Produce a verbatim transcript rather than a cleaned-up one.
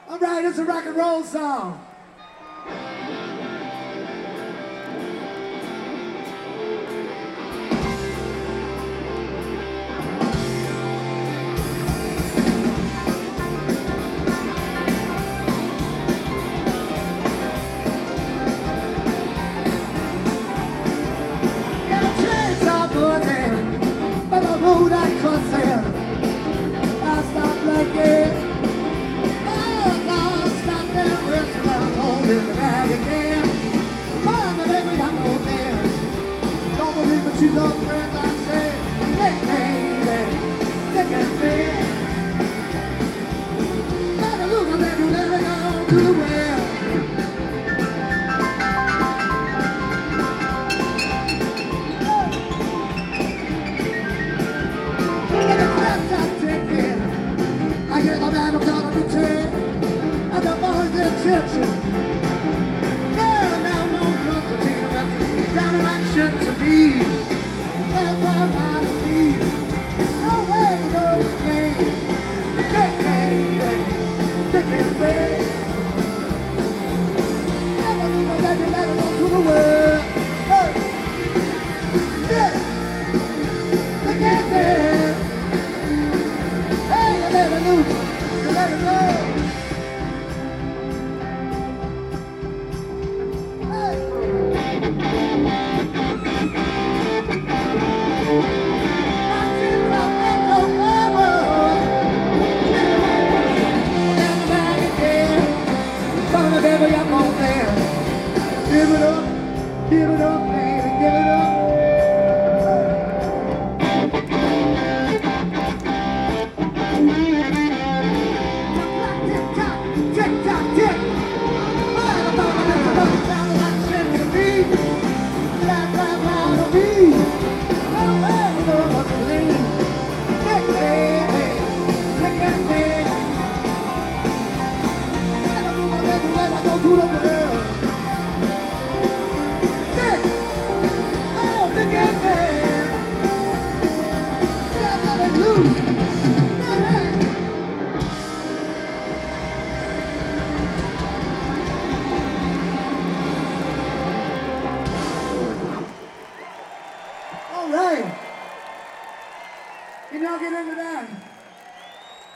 All right, it's a rock and roll song. Road I crossing, I stopped like it. Oh, God, stop there, rest around home in the bag again. Mama, baby, I'm no there. Don't believe what you don't friends I say. Hey, hey, hey, take it there. Gotta lose my baby, let me go to the well. I get the man of God on the tail, and the boys in attention. There now no constantine, that's down in action to me. That's why I believe. No way to go to the game. Hey, hey, hey, take it away.